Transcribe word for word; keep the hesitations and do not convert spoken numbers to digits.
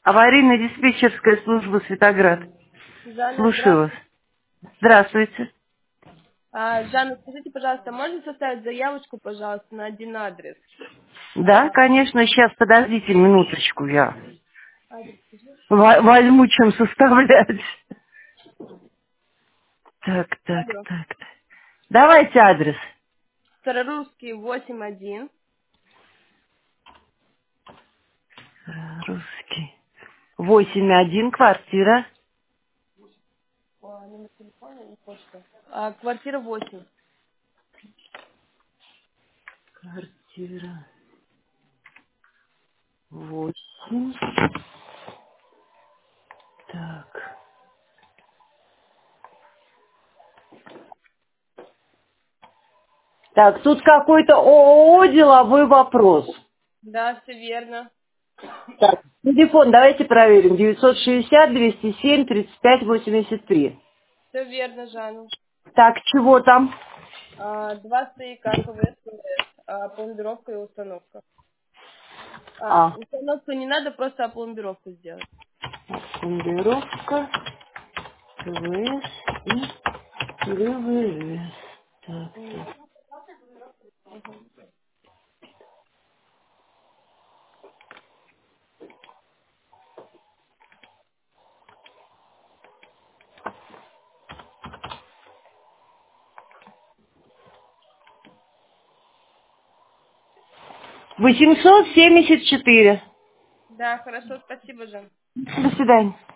Аварийно-диспетчерская служба Светоград. Жанна, Слушаю вас. здравствуйте. Здравствуйте. А, Жанна, скажите, пожалуйста, можно составить заявочку, пожалуйста, на один адрес? Да, А, конечно, сейчас подождите минуточку, я адрес скажи. во- возьму чем составлять. Так, так, Алло. так. Давайте адрес. Старорусский восемь один. Русский. восемь один, квартира. А, номер телефона и почта. А, квартира восемь. Квартира восемь. Так. Так, тут какой-то ООО деловой вопрос. Да, все верно. Так, телефон давайте проверим. девятьсот шестьдесят двести семь тридцать пять восемьдесят три. Все верно, Жанна. Так, чего там? А, два стояка КВС, КВС. А, пломбировка и установка. А, А, установку не надо, просто пломбировку сделать. командировка, КВС и ГВС. Так, М, так. восемьсот семьдесят четыре. Да, хорошо, спасибо, Жан. До свидания.